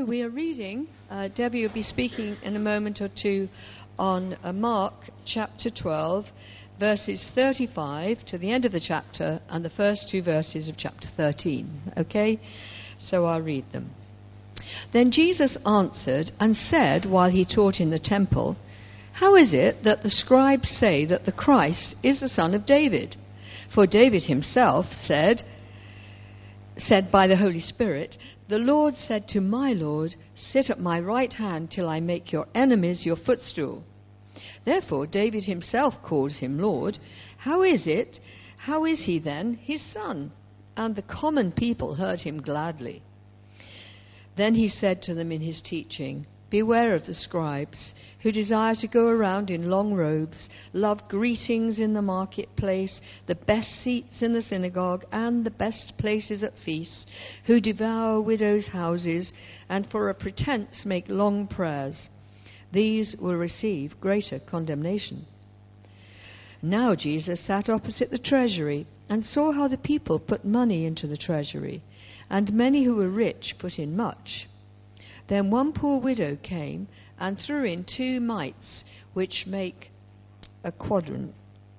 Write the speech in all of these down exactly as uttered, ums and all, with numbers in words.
So we are reading, uh, Debbie will be speaking in a moment or two on uh, Mark chapter twelve, verses thirty-five to the end of the chapter and the first two verses of chapter thirteen. Okay? So I'll read them. Then Jesus answered and said while he taught in the temple, "How is it that the scribes say that the Christ is the son of David? For David himself said, said by the Holy Spirit, 'The Lord said to my Lord, sit at my right hand till I make your enemies your footstool.' Therefore David himself calls him Lord. How is it? How is he then his son?" And the common people heard him gladly. Then he said to them in his teaching, "Beware of the scribes, who desire to go around in long robes, love greetings in the marketplace, the best seats in the synagogue, and the best places at feasts, who devour widows' houses, and for a pretense make long prayers. These will receive greater condemnation." Now Jesus sat opposite the treasury, and saw how the people put money into the treasury, and many who were rich put in much. Then one poor widow came and threw in two mites, which make a quadrant,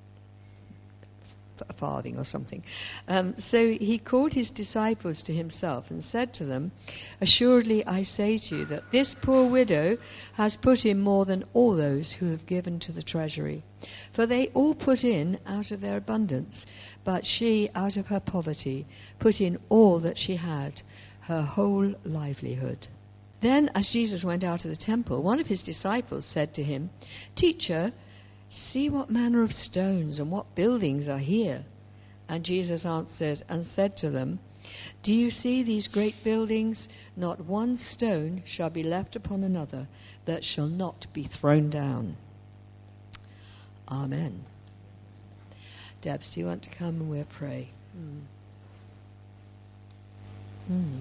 a farthing or something. Um, so he called his disciples to himself and said to them, "Assuredly I say to you that this poor widow has put in more than all those who have given to the treasury. For they all put in out of their abundance, but she, out of her poverty, put in all that she had, her whole livelihood." Then, as Jesus went out of the temple, one of his disciples said to him, "Teacher, see what manner of stones and what buildings are here." And Jesus answered and said to them, "Do you see these great buildings? Not one stone shall be left upon another that shall not be thrown down." Amen. Debs, do you want to come and we'll pray? Mm. Mm.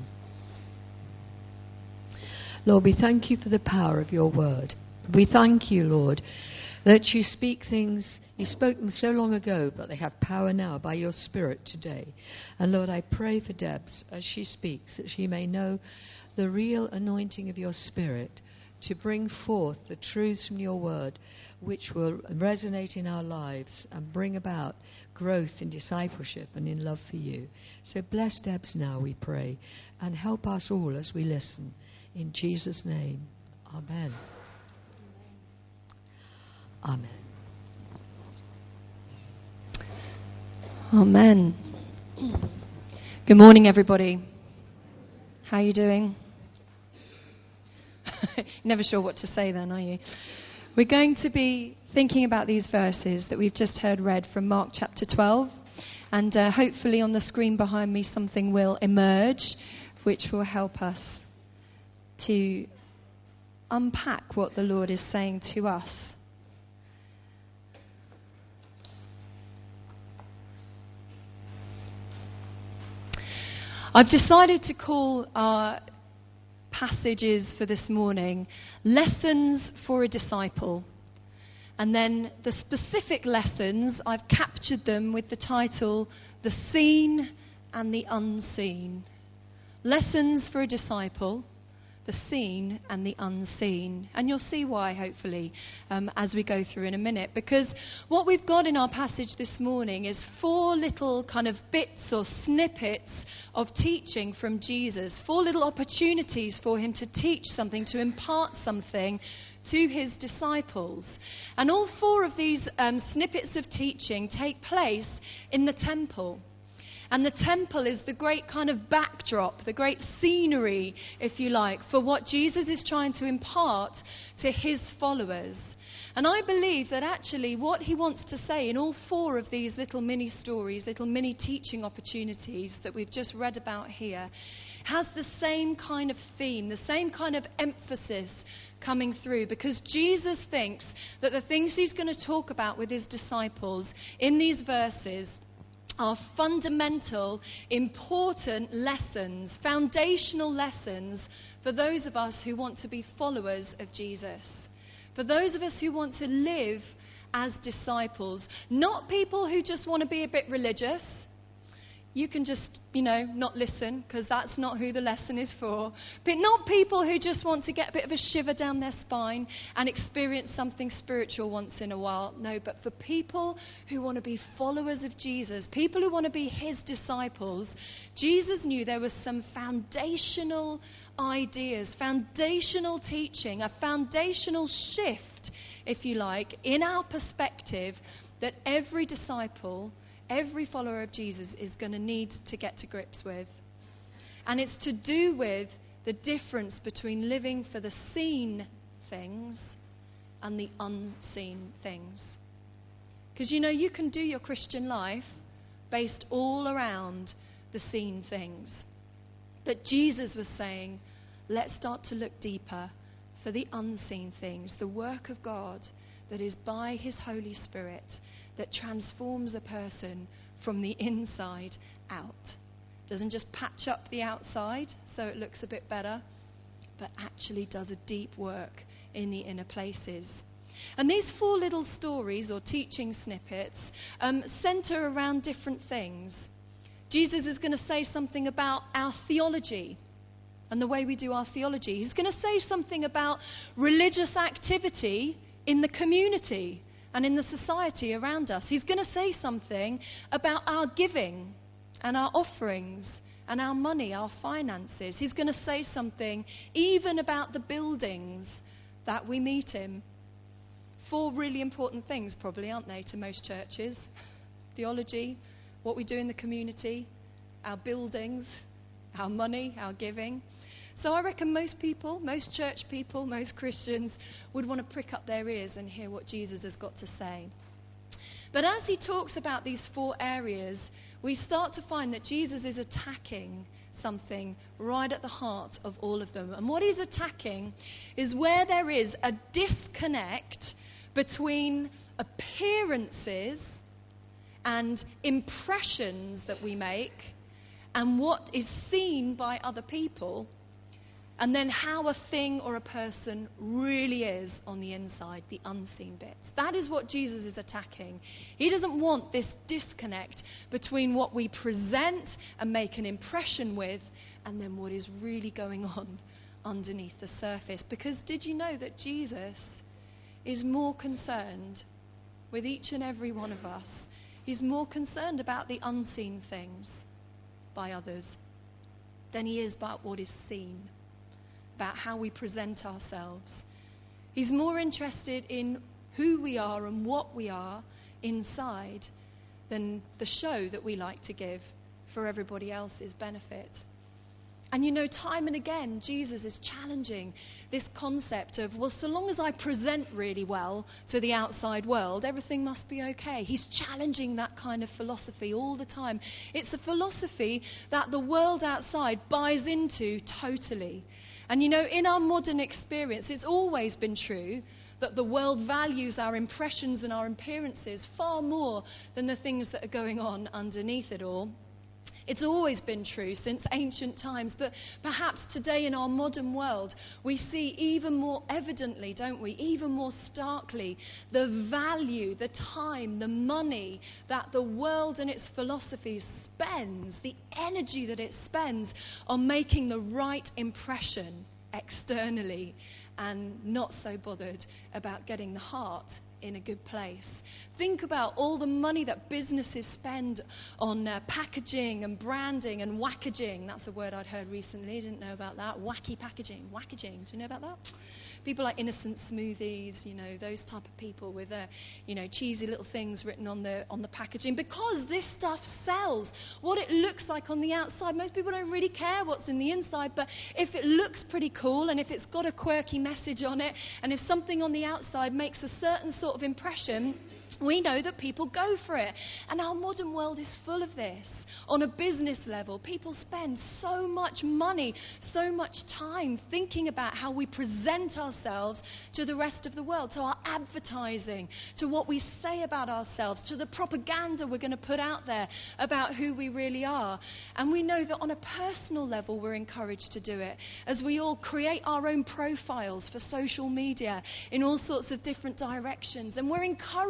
Lord, we thank you for the power of your word. We thank you, Lord, that you speak things, you spoke them so long ago, but they have power now by your Spirit today. And Lord, I pray for Debs as she speaks, that she may know the real anointing of your Spirit to bring forth the truths from your word, which will resonate in our lives and bring about growth in discipleship and in love for you. So bless Debs now, we pray, and help us all as we listen. In Jesus' name, amen. Amen. Amen. Good morning, everybody. How are you doing? Never sure what to say then, are you? We're going to be thinking about these verses that we've just heard read from Mark chapter twelve. And uh, hopefully on the screen behind me something will emerge which will help us to unpack what the Lord is saying to us. I've decided to call our passages for this morning Lessons for a Disciple. And then the specific lessons, I've captured them with the title The Seen and the Unseen. Lessons for a Disciple, the seen and the unseen. And you'll see why, hopefully, um, as we go through in a minute. Because what we've got in our passage this morning is four little kind of bits or snippets of teaching from Jesus. Four little opportunities for him to teach something, to impart something to his disciples. And all four of these um, snippets of teaching take place in the temple. And the temple is the great kind of backdrop, the great scenery, if you like, for what Jesus is trying to impart to his followers. And I believe that actually what he wants to say in all four of these little mini stories, little mini teaching opportunities that we've just read about here, has the same kind of theme, the same kind of emphasis coming through, because Jesus thinks that the things he's going to talk about with his disciples in these verses are fundamental, important lessons, foundational lessons for those of us who want to be followers of Jesus. For those of us who want to live as disciples, not people who just want to be a bit religious. You can just, you know, not listen, because that's not who the lesson is for. But not people who just want to get a bit of a shiver down their spine and experience something spiritual once in a while. No, but for people who want to be followers of Jesus, people who want to be his disciples. Jesus knew there was some foundational ideas, foundational teaching, a foundational shift, if you like, in our perspective that every disciple, every follower of Jesus is going to need to get to grips with. And it's to do with the difference between living for the seen things and the unseen things. Because, you know, you can do your Christian life based all around the seen things. But Jesus was saying, let's start to look deeper for the unseen things, the work of God that is by his Holy Spirit, that transforms a person from the inside out. Doesn't just patch up the outside so it looks a bit better, but actually does a deep work in the inner places. And these four little stories or teaching snippets um, center around different things. Jesus is going to say something about our theology and the way we do our theology. He's going to say something about religious activity in the community and in the society around us. He's going to say something about our giving and our offerings and our money, our finances. He's going to say something even about the buildings that we meet in. Four really important things probably, aren't they, to most churches? Theology, what we do in the community, our buildings, our money, our giving. So I reckon most people, most church people, most Christians would want to prick up their ears and hear what Jesus has got to say. But as he talks about these four areas, we start to find that Jesus is attacking something right at the heart of all of them. And what he's attacking is where there is a disconnect between appearances and impressions that we make and what is seen by other people, and then how a thing or a person really is on the inside, the unseen bits. That is what Jesus is attacking. He doesn't want this disconnect between what we present and make an impression with and then what is really going on underneath the surface. Because did you know that Jesus is more concerned with each and every one of us? He's more concerned about the unseen things by others than he is about what is seen, about how we present ourselves. He's more interested in who we are and what we are inside than the show that we like to give for everybody else's benefit. And you know, time and again, Jesus is challenging this concept of, well, so long as I present really well to the outside world, everything must be okay. He's challenging that kind of philosophy all the time. It's a philosophy that the world outside buys into totally. And you know, in our modern experience, it's always been true that the world values our impressions and our appearances far more than the things that are going on underneath it all. It's always been true since ancient times, but perhaps today in our modern world, we see even more evidently, don't we, even more starkly, the value, the time, the money that the world and its philosophies spends, the energy that it spends on making the right impression externally and not so bothered about getting the heart in a good place. Think about all the money that businesses spend on uh, packaging and branding and wackaging. That's a word I'd heard recently. Didn't know about that. Wacky packaging. Wackaging. Do you know about that? People like Innocent Smoothies, you know, those type of people with, uh, you know, cheesy little things written on the on the packaging. Because this stuff sells. What it looks like on the outside, most people don't really care what's in the inside. But if it looks pretty cool and if it's got a quirky message on it and if something on the outside makes a certain sort of impression, we know that people go for it. And our modern world is full of this. On a business level, people spend so much money, so much time thinking about how we present ourselves to the rest of the world, to our advertising, to what we say about ourselves, to the propaganda we're going to put out there about who we really are. And we know that on a personal level, we're encouraged to do it, as we all create our own profiles for social media in all sorts of different directions. And we're encouraged to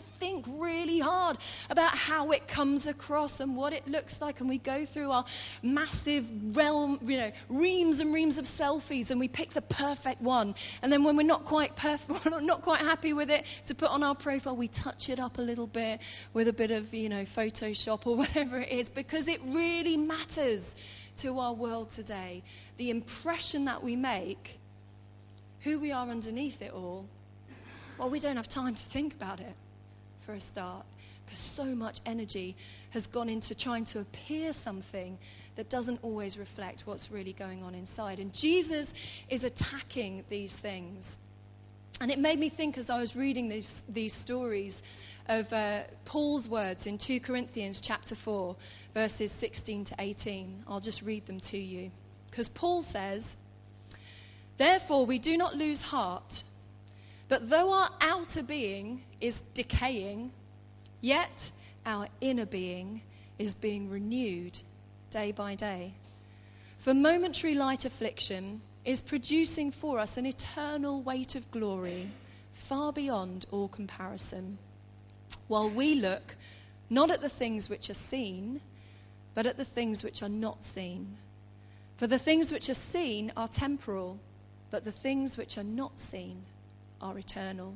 think really hard about how it comes across and what it looks like. And we go through our massive realm, you know, reams and reams of selfies, and we pick the perfect one. And then when we're not quite perfect, not quite happy with it to put on our profile, we touch it up a little bit with a bit of, you know, Photoshop or whatever it is, because it really matters to our world today. The impression that we make, who we are underneath it all. Well, we don't have time to think about it for a start, because so much energy has gone into trying to appear something that doesn't always reflect what's really going on inside. And Jesus is attacking these things. And it made me think, as I was reading these, these stories, of uh, Paul's words in Second Corinthians chapter four, verses sixteen to eighteen. I'll just read them to you. Because Paul says, "Therefore we do not lose heart, but though our outer being is decaying, yet our inner being is being renewed day by day. For momentary light affliction is producing for us an eternal weight of glory far beyond all comparison. While we look not at the things which are seen, but at the things which are not seen. For the things which are seen are temporal, but the things which are not seen are eternal."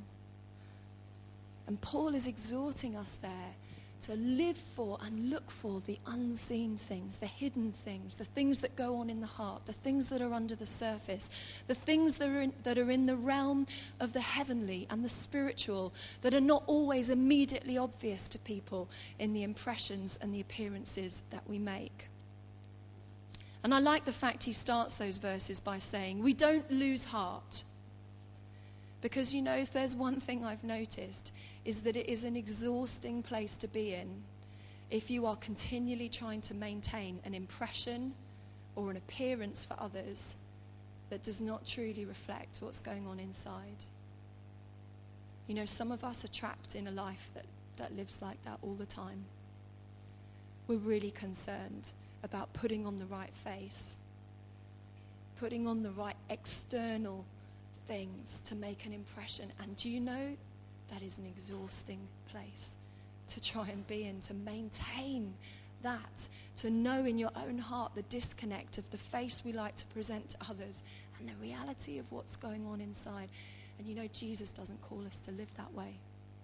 And Paul is exhorting us there to live for and look for the unseen things, the hidden things, the things that go on in the heart, the things that are under the surface, the things that are in, that are in the realm of the heavenly and the spiritual, that are not always immediately obvious to people in the impressions and the appearances that we make. And I like the fact he starts those verses by saying, we don't lose heart. Because, you know, if there's one thing I've noticed, is that it is an exhausting place to be in if you are continually trying to maintain an impression or an appearance for others that does not truly reflect what's going on inside. You know, some of us are trapped in a life that, that lives like that all the time. We're really concerned about putting on the right face, putting on the right external things to make an impression. And do you know, that is an exhausting place to try and be in, to maintain that, to know in your own heart the disconnect of the face we like to present to others and the reality of what's going on inside. And you know, Jesus doesn't call us to live that way.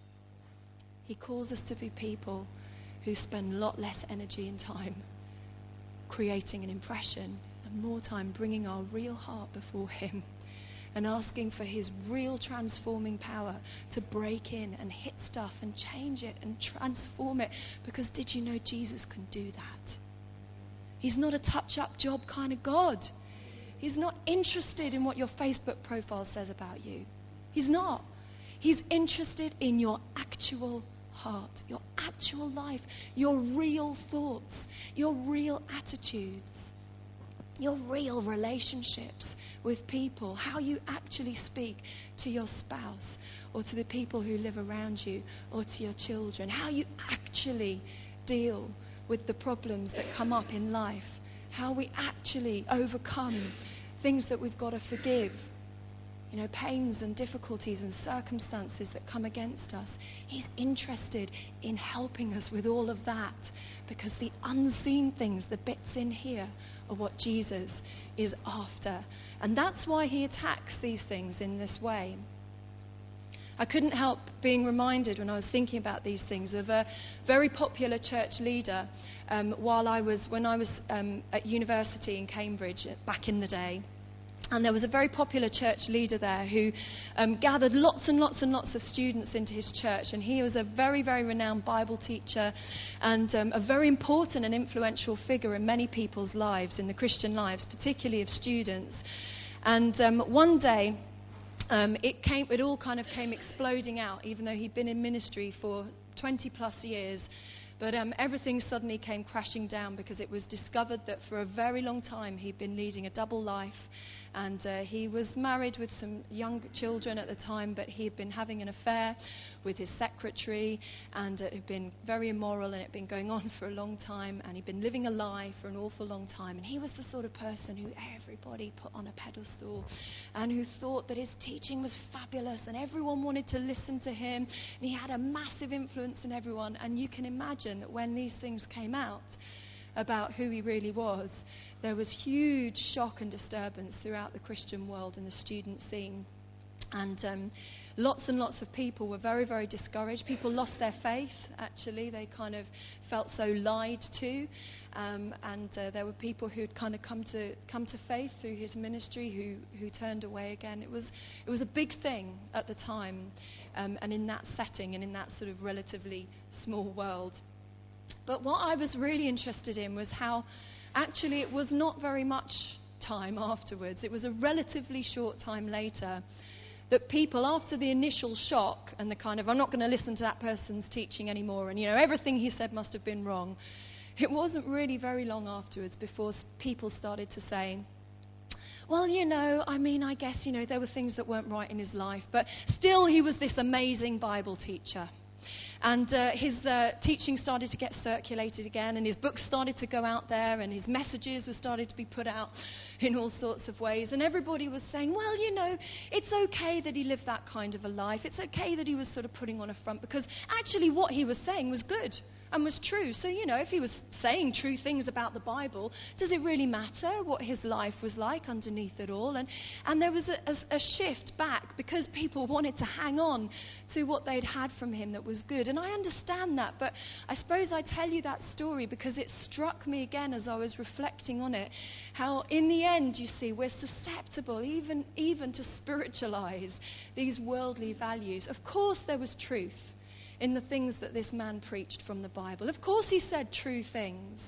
He calls us to be people who spend a lot less energy and time creating an impression and more time bringing our real heart before him and asking for his real transforming power to break in and hit stuff and change it and transform it. Because did you know Jesus can do that? He's not a touch-up job kind of God. He's not interested in what your Facebook profile says about you. He's not. He's interested in your actual heart, your actual life, your real thoughts, your real attitudes, your real relationships with people, how you actually speak to your spouse or to the people who live around you or to your children, how you actually deal with the problems that come up in life, how we actually overcome things that we've got to forgive, you know, pains and difficulties and circumstances that come against us. He's interested in helping us with all of that, because the unseen things, the bits in here, are what Jesus is after. And that's why he attacks these things in this way. I couldn't help being reminded when I was thinking about these things of a very popular church leader um, while I was when I was um, at university in Cambridge back in the day. And there was a very popular church leader there who um, gathered lots and lots and lots of students into his church. And he was a very, very renowned Bible teacher and um, a very important and influential figure in many people's lives, in the Christian lives, particularly of students. And um, one day, um, it came, it all kind of came exploding out, even though he'd been in ministry for twenty plus years. But um, everything suddenly came crashing down because it was discovered that for a very long time he'd been leading a double life And uh, he was married with some young children at the time, but he had been having an affair with his secretary, and it had been very immoral, and it had been going on for a long time, and he'd been living a lie for an awful long time. And he was the sort of person who everybody put on a pedestal, and who thought that his teaching was fabulous, and everyone wanted to listen to him, and he had a massive influence on everyone. And you can imagine that when these things came out about who he really was, there was huge shock and disturbance throughout the Christian world and the student scene. And um, lots and lots of people were very, very discouraged. People lost their faith, actually. They kind of felt so lied to. Um, and uh, there were people who had kind of come to come to faith through his ministry who, who turned away again. It was, it was a big thing at the time, um, and in that setting and in that sort of relatively small world. But what I was really interested in was how actually it was not very much time afterwards. It was a relatively short time later that people, after the initial shock and the kind of, I'm not going to listen to that person's teaching anymore, and, you know, everything he said must have been wrong. It wasn't really very long afterwards before people started to say, well, you know, I mean, I guess, you know, there were things that weren't right in his life, but still he was this amazing Bible teacher. And uh, his uh, teaching started to get circulated again, and his books started to go out there, and his messages were started to be put out in all sorts of ways. And everybody was saying, well, you know, it's okay that he lived that kind of a life. It's okay that he was sort of putting on a front, because actually what he was saying was good and was true. So, you know, if he was saying true things about the Bible, does it really matter what his life was like underneath it all? And and there was a, a, a shift back because people wanted to hang on to what they'd had from him that was good. And I understand that, but I suppose I tell you that story because it struck me again as I was reflecting on it, how in the end, you see, we're susceptible even, even to spiritualize these worldly values. Of course there was truth in the things that this man preached from the Bible. Of course he said true things.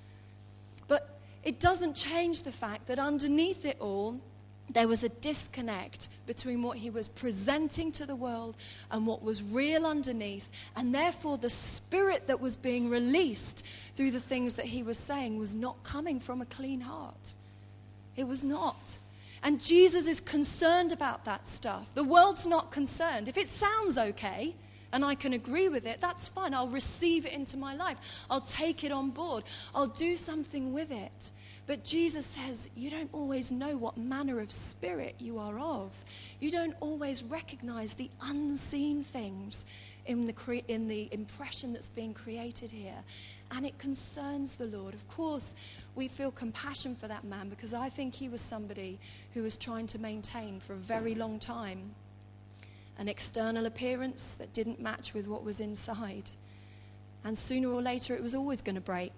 But it doesn't change the fact that underneath it all, there was a disconnect between what he was presenting to the world and what was real underneath. And therefore the spirit that was being released through the things that he was saying was not coming from a clean heart. It was not. And Jesus is concerned about that stuff. The world's not concerned. If it sounds okay, and I can agree with it, that's fine. I'll receive it into my life. I'll take it on board. I'll do something with it. But Jesus says, you don't always know what manner of spirit you are of. You don't always recognize the unseen things in the, cre- in the impression that's being created here. And it concerns the Lord. Of course, we feel compassion for that man because I think he was somebody who was trying to maintain for a very long time an external appearance that didn't match with what was inside. And sooner or later it was always going to break.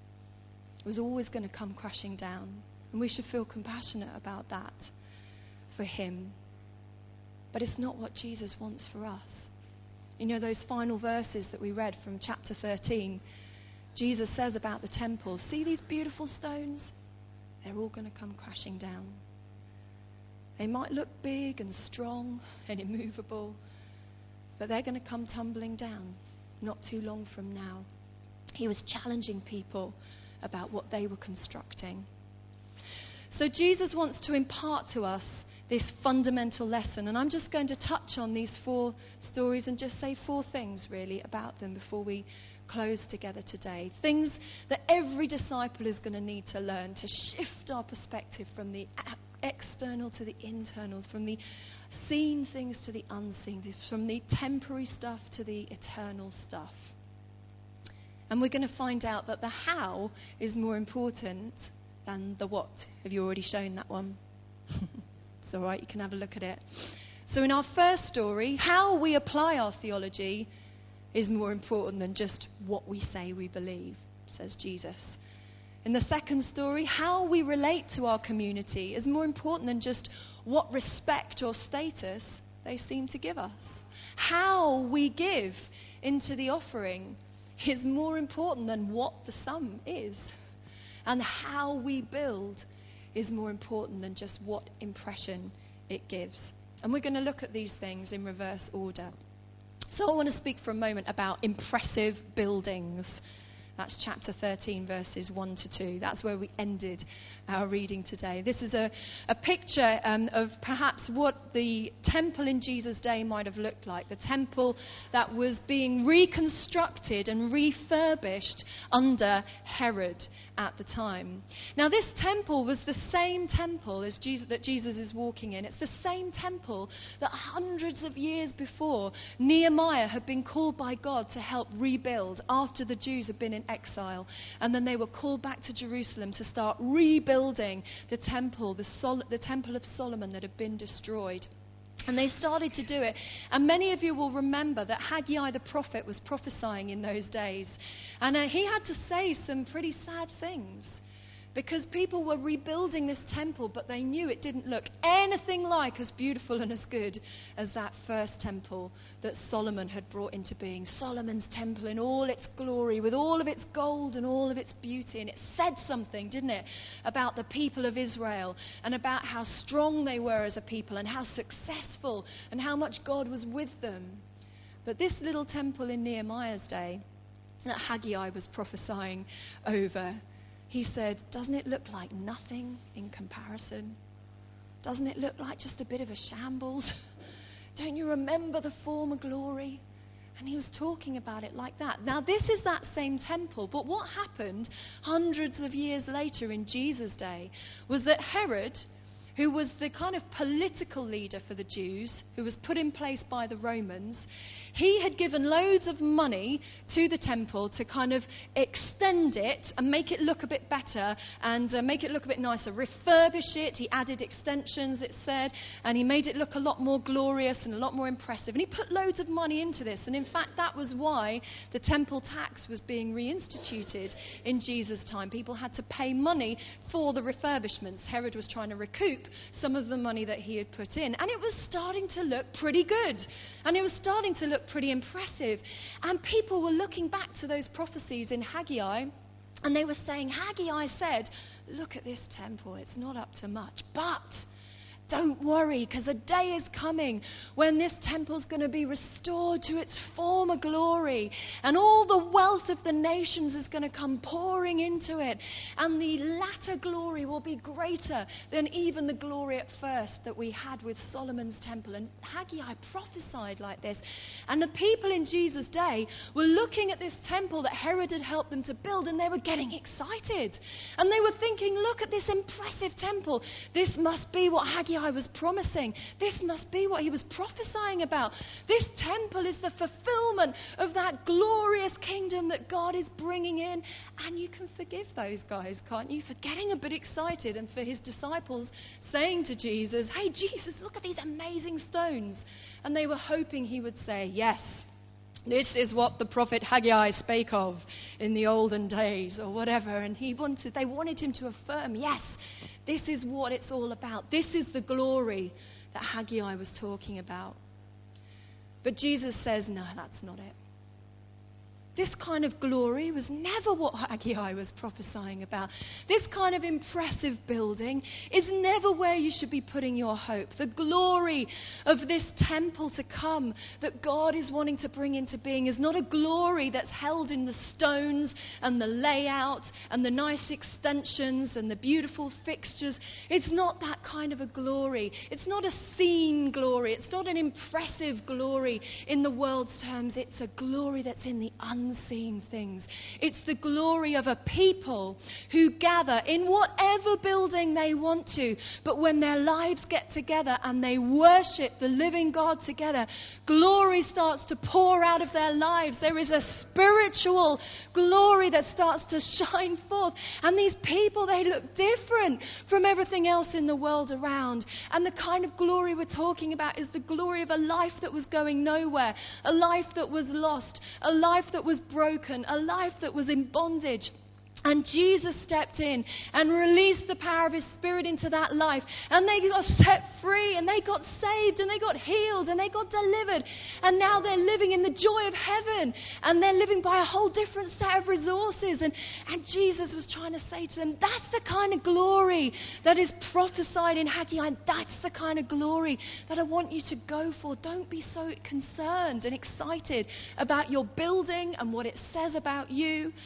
It was always going to come crashing down. And we should feel compassionate about that for him. But it's not what Jesus wants for us. You know, those final verses that we read from chapter thirteen, Jesus says about the temple, see these beautiful stones? They're all going to come crashing down. They might look big and strong and immovable, but they're going to come tumbling down not too long from now. He was challenging people about what they were constructing. So Jesus wants to impart to us this fundamental lesson, and I'm just going to touch on these four stories and just say four things really about them before we close together today. Things that every disciple is going to need to learn to shift our perspective from the external to the internals, from the seen things to the unseen, from the temporary stuff to the eternal stuff. And we're going to find out that the how is more important than the what. Have you already shown that one? It's all right, you can have a look at it. So in our first story, how we apply our theology is more important than just what we say we believe, says Jesus. In the second story, how we relate to our community is more important than just what respect or status they seem to give us. How we give into the offering is more important than what the sum is. And how we build is more important than just what impression it gives. And we're going to look at these things in reverse order. So I want to speak for a moment about impressive buildings. That's chapter thirteen, verses one to two. That's where we ended our reading today. This is a, a picture um, of perhaps what the temple in Jesus' day might have looked like. The temple that was being reconstructed and refurbished under Herod at the time. Now, this temple was the same temple as Jesus, that Jesus is walking in. It's the same temple that hundreds of years before Nehemiah had been called by God to help rebuild after the Jews had been in exile. And then they were called back to Jerusalem to start rebuilding the temple, the, Sol- the temple of Solomon that had been destroyed. And they started to do it. And many of you will remember that Haggai the prophet was prophesying in those days. And uh, he had to say some pretty sad things. Because people were rebuilding this temple, but they knew it didn't look anything like as beautiful and as good as that first temple that Solomon had brought into being. Solomon's temple in all its glory, with all of its gold and all of its beauty. And it said something, didn't it, about the people of Israel and about how strong they were as a people and how successful and how much God was with them. But this little temple in Nehemiah's day that Haggai was prophesying over, he said, doesn't it look like nothing in comparison? Doesn't it look like just a bit of a shambles? Don't you remember the former glory? And he was talking about it like that. Now, this is that same temple, but what happened hundreds of years later in Jesus' day was that Herod, who was the kind of political leader for the Jews, who was put in place by the Romans, he had given loads of money to the temple to kind of extend it and make it look a bit better and uh, make it look a bit nicer, refurbish it. He added extensions, it said, and he made it look a lot more glorious and a lot more impressive. And he put loads of money into this. And in fact, that was why the temple tax was being reinstituted in Jesus' time. People had to pay money for the refurbishments. Herod was trying to recoup some of the money that he had put in. And it was starting to look pretty good. And it was starting to look pretty impressive. And people were looking back to those prophecies in Haggai, and they were saying, Haggai said, look at this temple, it's not up to much. But don't worry, because a day is coming when this temple is going to be restored to its former glory, and all the wealth of the nations is going to come pouring into it, and the latter glory will be greater than even the glory at first that we had with Solomon's temple. And Haggai prophesied like this, and the people in Jesus' day were looking at this temple that Herod had helped them to build, and they were getting excited, and they were thinking, look at this impressive temple. This must be what Haggai I was promising. This must be what he was prophesying about. This temple is the fulfillment of that glorious kingdom that God is bringing in. And you can forgive those guys, can't you, for getting a bit excited, and for his disciples saying to Jesus, hey, Jesus, look at these amazing stones. And they were hoping he would say, yes, this is what the prophet Haggai spake of in the olden days, or whatever. And he wanted, they wanted him to affirm, yes, this is what it's all about. This is the glory that Haggai was talking about. But Jesus says, no, that's not it. This kind of glory was never what Haggai was prophesying about. This kind of impressive building is never where you should be putting your hope. The glory of this temple to come that God is wanting to bring into being is not a glory that's held in the stones and the layout and the nice extensions and the beautiful fixtures. It's not that kind of a glory. It's not a seen glory. It's not an impressive glory in the world's terms. It's a glory that's in the unseen. Unseen things. It's the glory of a people who gather in whatever building they want to, but when their lives get together and they worship the living God together, glory starts to pour out of their lives. There is a spiritual glory that starts to shine forth, and these people, they look different from everything else in the world around. And the kind of glory we're talking about is the glory of a life that was going nowhere, a life that was lost, a life that was broken, a life that was in bondage. And Jesus stepped in and released the power of his Spirit into that life. And they got set free, and they got saved, and they got healed, and they got delivered. And now they're living in the joy of heaven. And they're living by a whole different set of resources. And, and Jesus was trying to say to them, that's the kind of glory that is prophesied in Haggai. That's the kind of glory that I want you to go for. Don't be so concerned and excited about your building and what it says about you.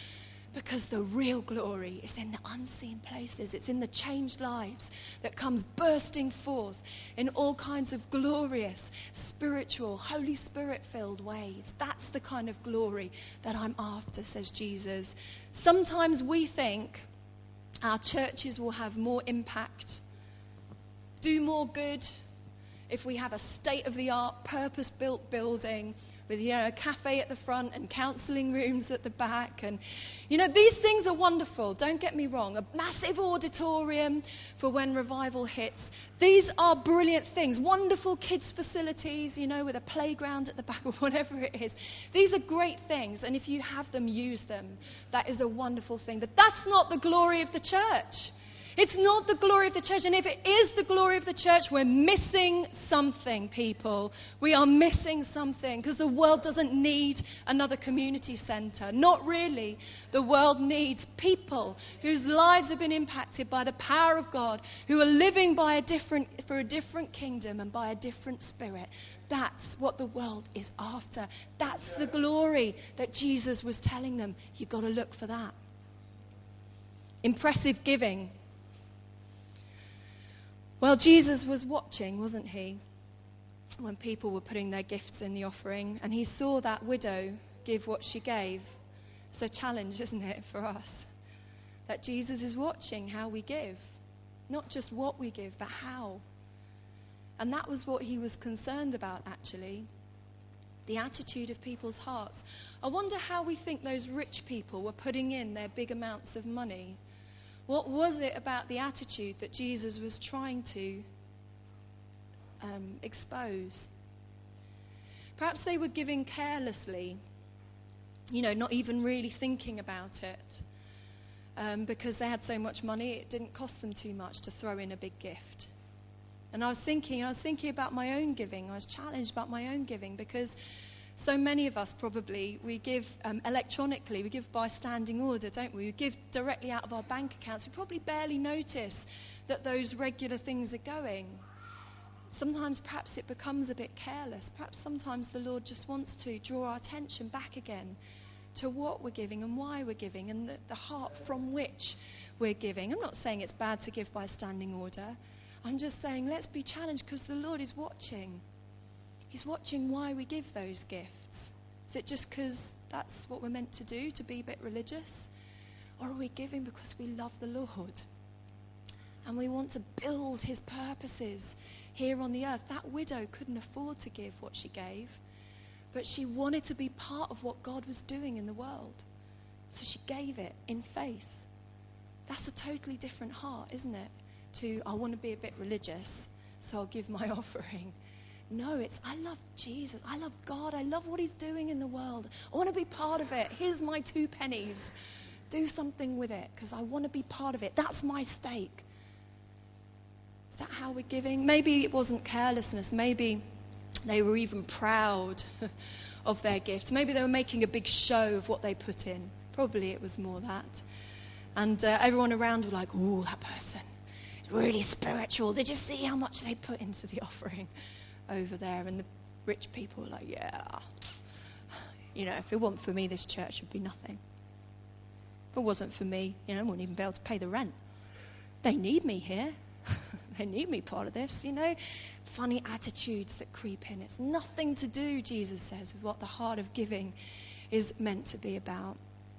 Because the real glory is in the unseen places. It's in the changed lives that comes bursting forth in all kinds of glorious, spiritual, Holy Spirit-filled ways. That's the kind of glory that I'm after, says Jesus. Sometimes we think our churches will have more impact, do more good, if we have a state-of-the-art, purpose-built building with, you know, a cafe at the front and counselling rooms at the back. And, you know, these things are wonderful, don't get me wrong. A massive auditorium for when revival hits. These are brilliant things. Wonderful kids' facilities, you know, with a playground at the back or whatever it is. These are great things, and if you have them, use them. That is a wonderful thing. But that's not the glory of the church. It's not the glory of the church. And if it is the glory of the church, we're missing something, people. We are missing something, because the world doesn't need another community centre. Not really. The world needs people whose lives have been impacted by the power of God, who are living by a different, for a different kingdom and by a different spirit. That's what the world is after. That's the glory that Jesus was telling them. You've got to look for that. Impressive giving. Well, Jesus was watching, wasn't he, when people were putting their gifts in the offering, and he saw that widow give what she gave. It's a challenge, isn't it, for us? That Jesus is watching how we give. Not just what we give, but how. And that was what he was concerned about, actually. The attitude of people's hearts. I wonder how we think those rich people were putting in their big amounts of money. What was it about the attitude that Jesus was trying to um, expose? Perhaps they were giving carelessly, you know, not even really thinking about it. Um, because they had so much money, it didn't cost them too much to throw in a big gift. And I was thinking, I was thinking about my own giving. I was challenged about my own giving, because so many of us probably, we give um, electronically, we give by standing order, don't we? We give directly out of our bank accounts. We probably barely notice that those regular things are going. Sometimes perhaps it becomes a bit careless. Perhaps sometimes the Lord just wants to draw our attention back again to what we're giving and why we're giving, and the, the heart from which we're giving. I'm not saying it's bad to give by standing order. I'm just saying let's be challenged, because the Lord is watching. He's watching why we give those gifts. Is it just because that's what we're meant to do, to be a bit religious? Or are we giving because we love the Lord? And we want to build his purposes here on the earth. That widow couldn't afford to give what she gave, but she wanted to be part of what God was doing in the world. So she gave it in faith. That's a totally different heart, isn't it? To, I want to be a bit religious, so I'll give my offering. No, it's, I love Jesus. I love God. I love what he's doing in the world. I want to be part of it. Here's my two pennies. Do something with it, because I want to be part of it. That's my stake. Is that how we're giving? Maybe it wasn't carelessness. Maybe they were even proud of their gifts. Maybe they were making a big show of what they put in. Probably it was more that. And uh, everyone around were like, ooh, that person is really spiritual. Did you see how much they put into the offering over there? And the rich people were like, yeah, you know, if it wasn't for me, this church would be nothing. If it wasn't for me, you know, I wouldn't even be able to pay the rent. They need me here. They need me part of this, you know. Funny attitudes that creep in. It's nothing to do, Jesus says, with what the heart of giving is meant to be about.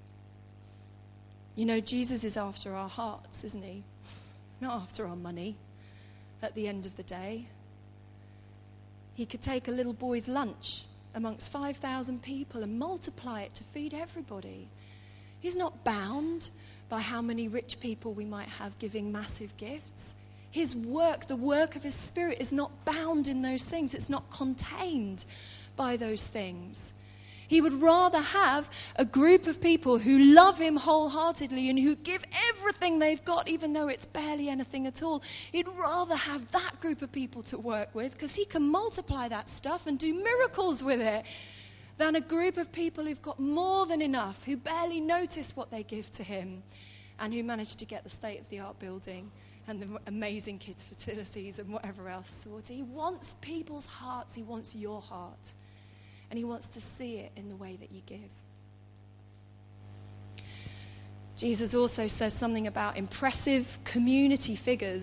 You know, Jesus is after our hearts, isn't he? Not after our money at the end of the day. He could take a little boy's lunch amongst five thousand people and multiply it to feed everybody. He's not bound by how many rich people we might have giving massive gifts. His work, the work of his Spirit, is not bound in those things. It's not contained by those things. He would rather have a group of people who love him wholeheartedly and who give everything they've got, even though it's barely anything at all. He'd rather have that group of people to work with, because he can multiply that stuff and do miracles with it, than a group of people who've got more than enough, who barely notice what they give to him, and who manage to get the state-of-the-art building and the amazing kids' facilities and whatever else. He wants people's hearts. He wants your heart. And he wants to see it in the way that you give. Jesus also says something about impressive community figures.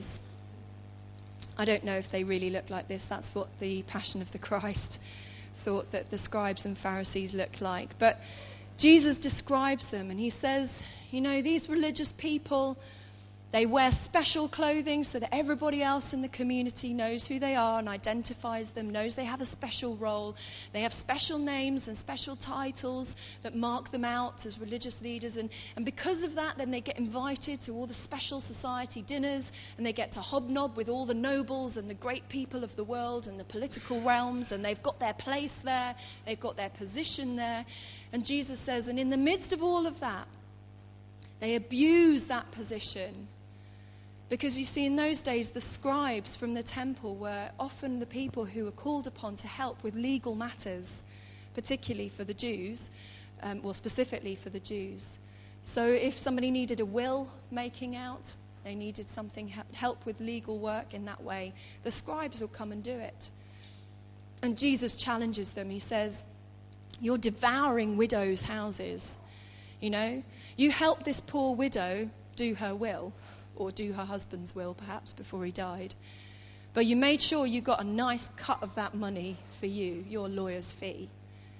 I don't know if they really look like this. That's what the Passion of the Christ thought that the scribes and Pharisees looked like. But Jesus describes them, and he says, you know, these religious people, they wear special clothing so that everybody else in the community knows who they are and identifies them, knows they have a special role. They have special names and special titles that mark them out as religious leaders. And, and because of that, then they get invited to all the special society dinners, and they get to hobnob with all the nobles and the great people of the world and the political realms, and they've got their place there, they've got their position there. And Jesus says, and in the midst of all of that, they abuse that position. Because you see, in those days, the scribes from the temple were often the people who were called upon to help with legal matters, particularly for the Jews, um, or specifically for the Jews. So if somebody needed a will making out, they needed something, help with legal work in that way, the scribes will come and do it. And Jesus challenges them. He says, you're devouring widows' houses. You know, you help this poor widow do her will, or do her husband's will, perhaps, before he died. But you made sure you got a nice cut of that money for you, your lawyer's fee.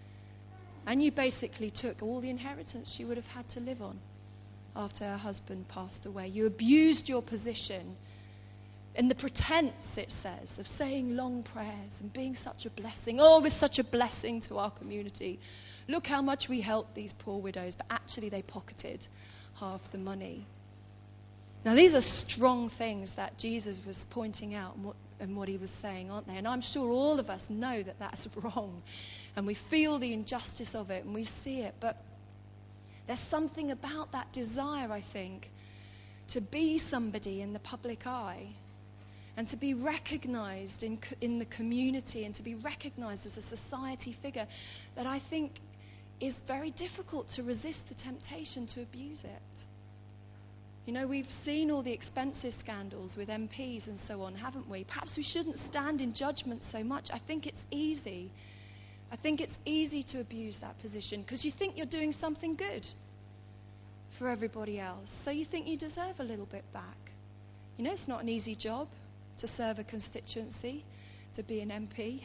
And you basically took all the inheritance she would have had to live on after her husband passed away. You abused your position in the pretense, it says, of saying long prayers and being such a blessing. Oh, we're such a blessing to our community. Look how much we helped these poor widows. But actually they pocketed half the money. Now, these are strong things that Jesus was pointing out and what, and what he was saying, aren't they? And I'm sure all of us know that that's wrong. And we feel the injustice of it and we see it. But there's something about that desire, I think, to be somebody in the public eye and to be recognized in, in the community and to be recognized as a society figure that I think is very difficult to resist the temptation to abuse it. You know, we've seen all the expensive scandals with M Ps and so on, haven't we? Perhaps we shouldn't stand in judgment so much. I think it's easy. I think it's easy to abuse that position because you think you're doing something good for everybody else. So you think you deserve a little bit back. You know, it's not an easy job to serve a constituency, to be an M P.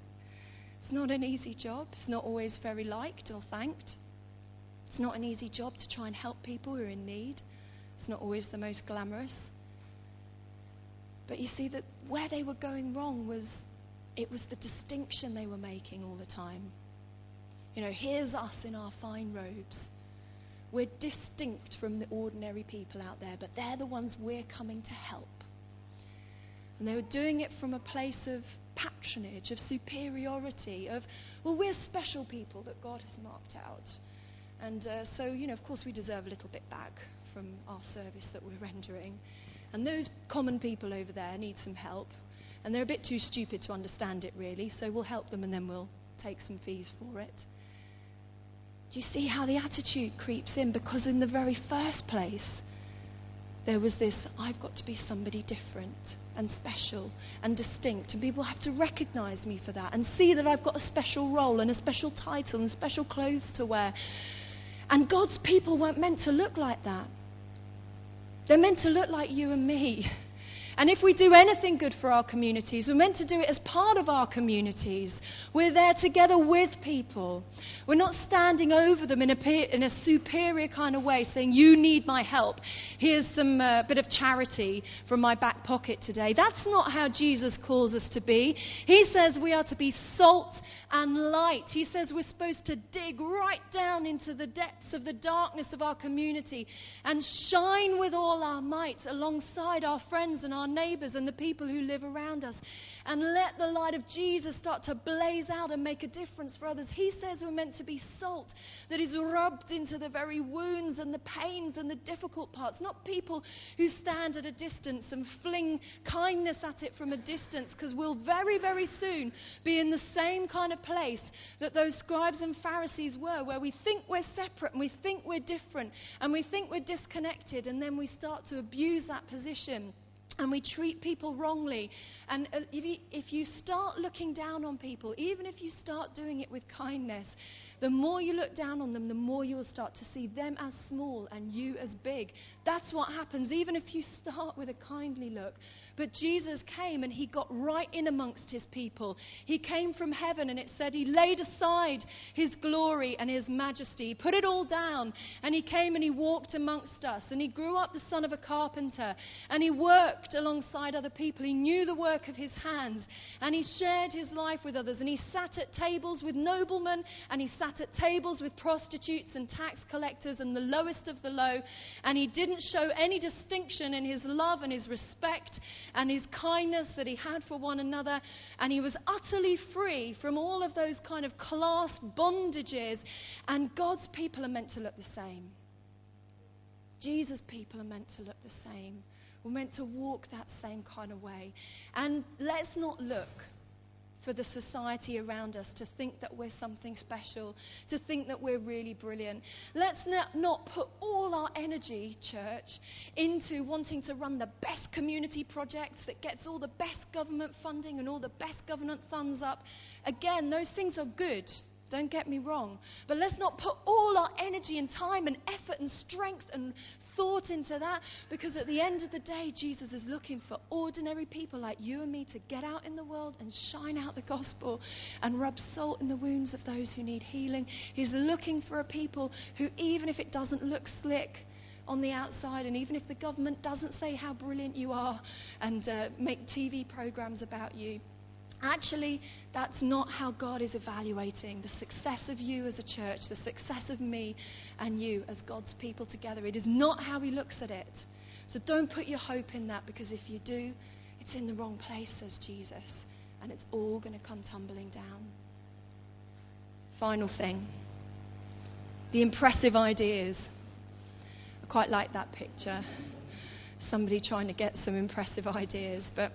It's not an easy job. It's not always very liked or thanked. It's not an easy job to try and help people who are in need. It's not always the most glamorous. But you see that where they were going wrong was, it was the distinction they were making all the time. You know, here's us in our fine robes. We're distinct from the ordinary people out there, but they're the ones we're coming to help. And they were doing it from a place of patronage, of superiority, of, well, we're special people that God has marked out. And uh, so, you know, of course we deserve a little bit back from our service that we're rendering. And those common people over there need some help. And they're a bit too stupid to understand it, really, so we'll help them and then we'll take some fees for it. Do you see how the attitude creeps in? Because in the very first place, there was this, I've got to be somebody different and special and distinct, and people have to recognize me for that and see that I've got a special role and a special title and special clothes to wear. And God's people weren't meant to look like that. They're meant to look like you and me. And if we do anything good for our communities, we're meant to do it as part of our communities. We're there together with people. We're not standing over them in a, in a superior kind of way, saying, you need my help. Here's some uh, bit of charity from my back pocket today. That's not how Jesus calls us to be. He says we are to be salt and light. He says we're supposed to dig right down into the depths of the darkness of our community and shine with all our might alongside our friends and our neighbours and the people who live around us, and let the light of Jesus start to blaze out and make a difference for others. He says we're meant to be salt that is rubbed into the very wounds and the pains and the difficult parts, not people who stand at a distance and fling kindness at it from a distance, because we'll very, very soon be in the same kind of place that those scribes and Pharisees were, where we think we're separate and we think we're different and we think we're disconnected, and then we start to abuse that position. And we treat people wrongly. And if you, if you start looking down on people, even if you start doing it with kindness, the more you look down on them, the more you will start to see them as small and you as big. That's what happens, even if you start with a kindly look. But Jesus came and he got right in amongst his people. He came from heaven, and it said he laid aside his glory and his majesty. He put it all down, and he came and he walked amongst us, and he grew up the son of a carpenter, and he worked alongside other people. He knew the work of his hands, and he shared his life with others, and he sat at tables with noblemen, and he sat at tables with prostitutes and tax collectors and the lowest of the low, and he didn't show any distinction in his love and his respect and his kindness that he had for one another, and he was utterly free from all of those kind of class bondages. And God's people are meant to look the same. Jesus' people are meant to look the same. We're meant to walk that same kind of way. And let's not look for the society around us to think that we're something special, to think that we're really brilliant. Let's not, not put all our energy, church, into wanting to run the best community projects that gets all the best government funding and all the best government thumbs up. Again, those things are good. Don't get me wrong. But let's not put all our energy and time and effort and strength and thought into that, because at the end of the day, Jesus is looking for ordinary people like you and me to get out in the world and shine out the gospel and rub salt in the wounds of those who need healing. He's looking for a people who, even if it doesn't look slick on the outside, and even if the government doesn't say how brilliant you are and uh, make T V programs about you, actually, that's not how God is evaluating the success of you as a church, the success of me and you as God's people together. It is not how he looks at it. So don't put your hope in that, because if you do, it's in the wrong place, says Jesus, and it's all going to come tumbling down. Final thing, the impressive ideas. I quite like that picture. Somebody trying to get some impressive ideas, but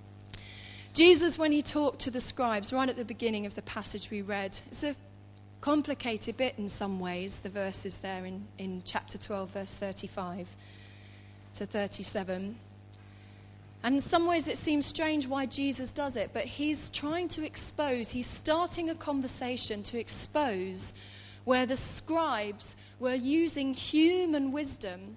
Jesus, when he talked to the scribes right at the beginning of the passage we read, it's a complicated bit in some ways, the verses there in, in chapter twelve, verse thirty-five to thirty-seven. And in some ways it seems strange why Jesus does it, but he's trying to expose, he's starting a conversation to expose where the scribes were using human wisdom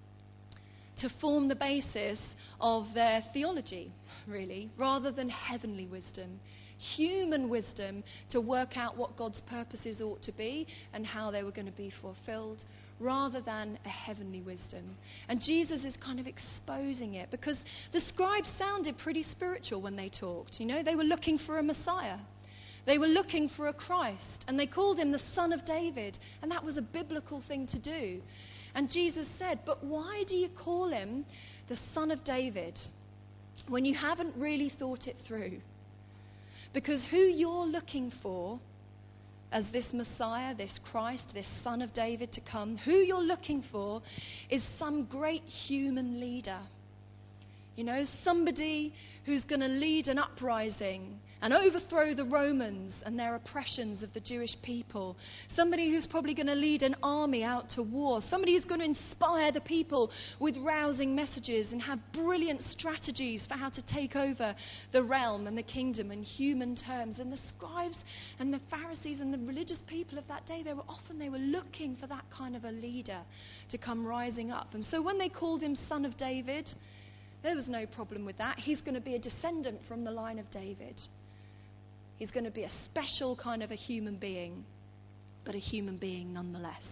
to form the basis of their theology, really, rather than heavenly wisdom. Human wisdom to work out what God's purposes ought to be and how they were going to be fulfilled, rather than a heavenly wisdom. And Jesus is kind of exposing it, because the scribes sounded pretty spiritual when they talked. You know, they were looking for a Messiah. They were looking for a Christ, and they called him the Son of David, and that was a biblical thing to do. And Jesus said, but why do you call him the Son of David when you haven't really thought it through? Because who you're looking for as this Messiah, this Christ, this Son of David to come, who you're looking for is some great human leader. You know, somebody who's going to lead an uprising and overthrow the Romans and their oppressions of the Jewish people. Somebody who's probably going to lead an army out to war. Somebody who's going to inspire the people with rousing messages and have brilliant strategies for how to take over the realm and the kingdom in human terms. And the scribes and the Pharisees and the religious people of that day, they were often they were looking for that kind of a leader to come rising up. And so when they called him Son of David, there was no problem with that. He's going to be a descendant from the line of David. He's going to be a special kind of a human being, but a human being nonetheless.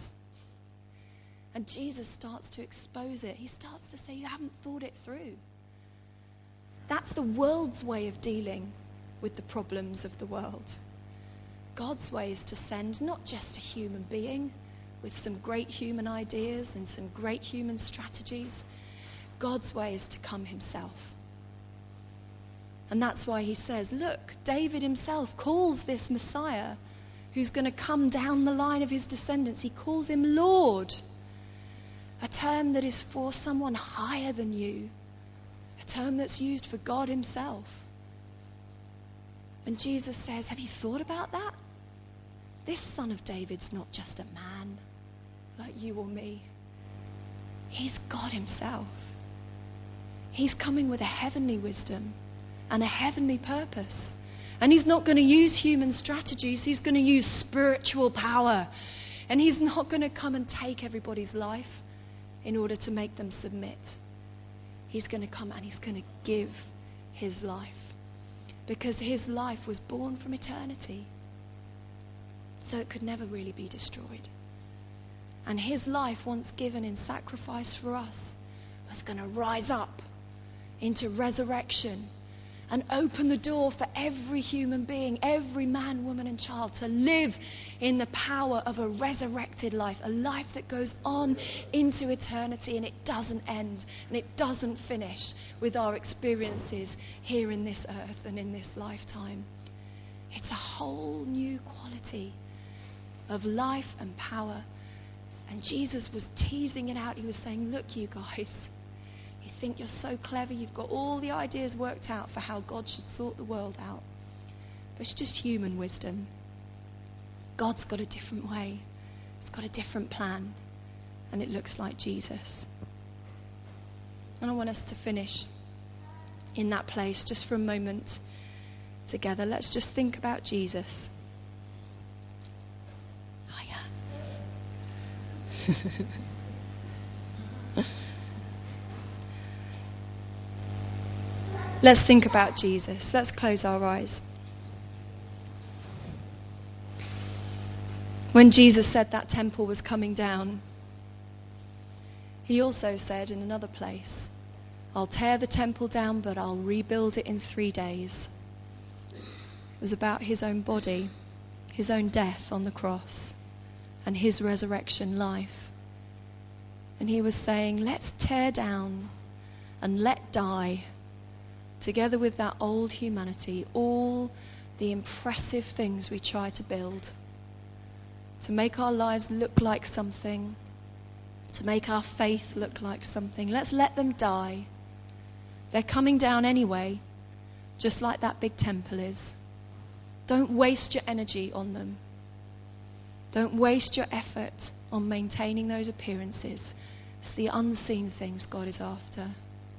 And Jesus starts to expose it. He starts to say, you haven't thought it through. That's the world's way of dealing with the problems of the world. God's way is to send not just a human being with some great human ideas and some great human strategies. God's way is to come himself. And that's why he says, look, David himself calls this Messiah who's going to come down the line of his descendants, he calls him Lord. A term that is for someone higher than you. A term that's used for God himself. And Jesus says, have you thought about that? This Son of David's not just a man like you or me. He's God himself. He's coming with a heavenly wisdom and a heavenly purpose. And he's not going to use human strategies. He's going to use spiritual power. And he's not going to come and take everybody's life in order to make them submit. He's going to come and he's going to give his life. Because his life was born from eternity. So it could never really be destroyed. And his life, once given in sacrifice for us, was going to rise up into resurrection and open the door for every human being, every man, woman and child to live in the power of a resurrected life, a life that goes on into eternity, and it doesn't end and it doesn't finish with our experiences here in this earth and in this lifetime. It's a whole new quality of life and power. And Jesus was teasing it out. He was saying, look, you guys, you think you're so clever. You've got all the ideas worked out for how God should sort the world out. But it's just human wisdom. God's got a different way. He's got a different plan. And it looks like Jesus. And I want us to finish in that place just for a moment together. Let's just think about Jesus. Oh, yeah. Let's think about Jesus. Let's close our eyes. When Jesus said that temple was coming down, he also said in another place, I'll tear the temple down, but I'll rebuild it in three days. It was about his own body, his own death on the cross, and his resurrection life. And he was saying, let's tear down and let die, together with that old humanity, all the impressive things we try to build, to make our lives look like something, to make our faith look like something. Let's let them die. They're coming down anyway, just like that big temple is. Don't waste your energy on them. Don't waste your effort on maintaining those appearances. It's the unseen things God is after.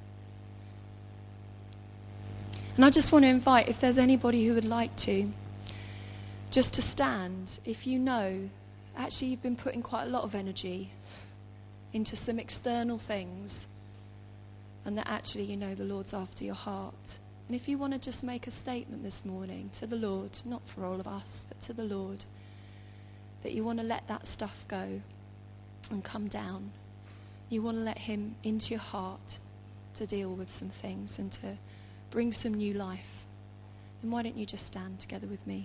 And I just want to invite, if there's anybody who would like to, just to stand. If you know, actually you've been putting quite a lot of energy into some external things, and that actually you know the Lord's after your heart. And if you want to just make a statement this morning to the Lord, not for all of us, but to the Lord, that you want to let that stuff go and come down. You want to let him into your heart to deal with some things and to bring some new life. Then why don't you just stand together with me?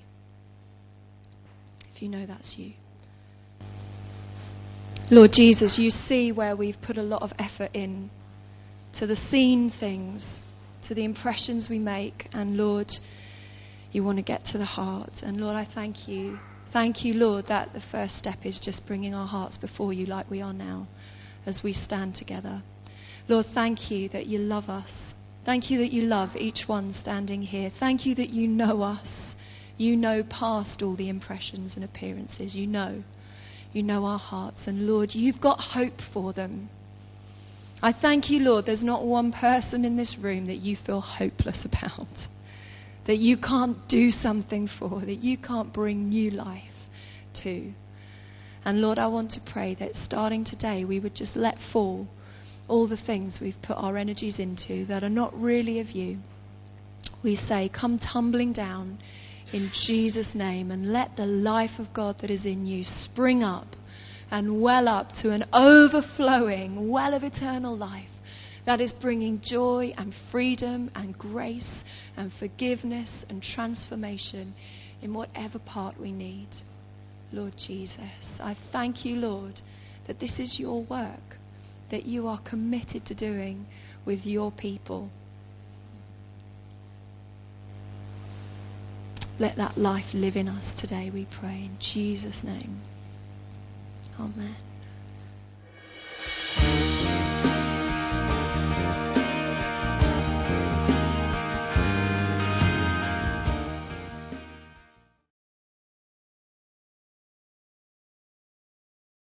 If you know that's you. Lord Jesus, you see where we've put a lot of effort in to the seen things, to the impressions we make. And Lord, you want to get to the heart. And Lord, I thank you. Thank you, Lord, that the first step is just bringing our hearts before you like we are now as we stand together. Lord, thank you that you love us. Thank you that you love each one standing here. Thank you that you know us. You know past all the impressions and appearances. You know. You know our hearts. And Lord, you've got hope for them. I thank you, Lord, there's not one person in this room that you feel hopeless about, that you can't do something for, that you can't bring new life to. And Lord, I want to pray that starting today we would just let fall all the things we've put our energies into that are not really of you. We say, come tumbling down in Jesus' name, and let the life of God that is in you spring up and well up to an overflowing well of eternal life that is bringing joy and freedom and grace and forgiveness and transformation in whatever part we need. Lord Jesus, I thank you, Lord, that this is your work that you are committed to doing with your people. Let that life live in us today, we pray, in Jesus' name. Amen.